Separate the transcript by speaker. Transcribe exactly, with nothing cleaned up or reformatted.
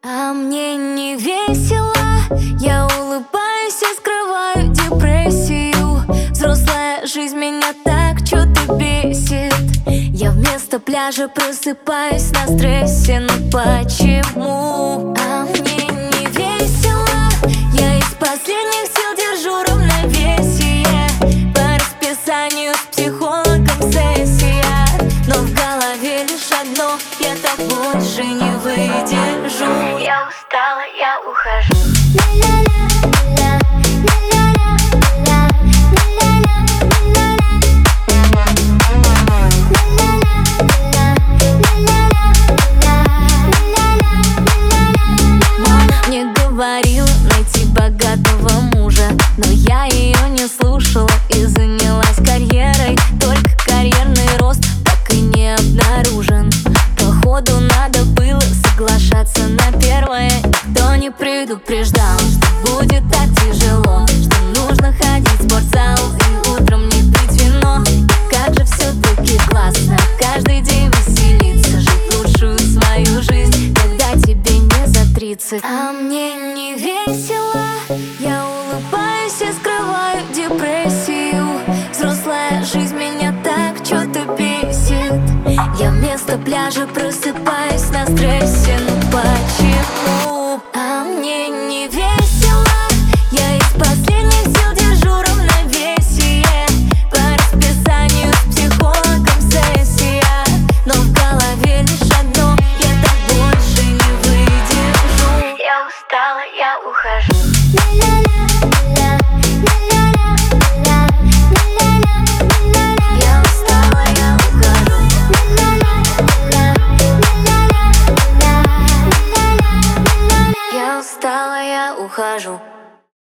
Speaker 1: А мне не весело, я улыбаюсь и скрываю депрессию. Взрослая жизнь меня так что-то бесит. Я вместо пляжа просыпаюсь на стрессе. Ну почему? А мне не весело, я из последних сил держу равновесие. По расписанию с психологом сессия. Но в голове лишь одно: я так больше не выдержу. Я устала, я ухожу. Мама мне говорила найти богатого мужа, но я ее не слушала и занялась карьерой. Только карьерный рост так и не обнаружен. Походу надо было соглашаться на первое. Никто не предупреждал, что будет так тяжело, что нужно ходить в спортзал и утром не пить вино. И как же все-таки классно каждый день веселиться, жить лучшую свою жизнь, когда тебе не за тридцать. А мне не весело, я улыбаюсь и скрываю депрессию. Взрослая жизнь меня так что-то бесит. Я вместо пляжа просыпаюсь на стрессе. Ну почему? А мне не весело, я из последних сил держу равновесие. По расписанию с психологом сессия. Но в голове лишь одно: я так больше не выдержу. Я устала, я ухожу. Я ухожу.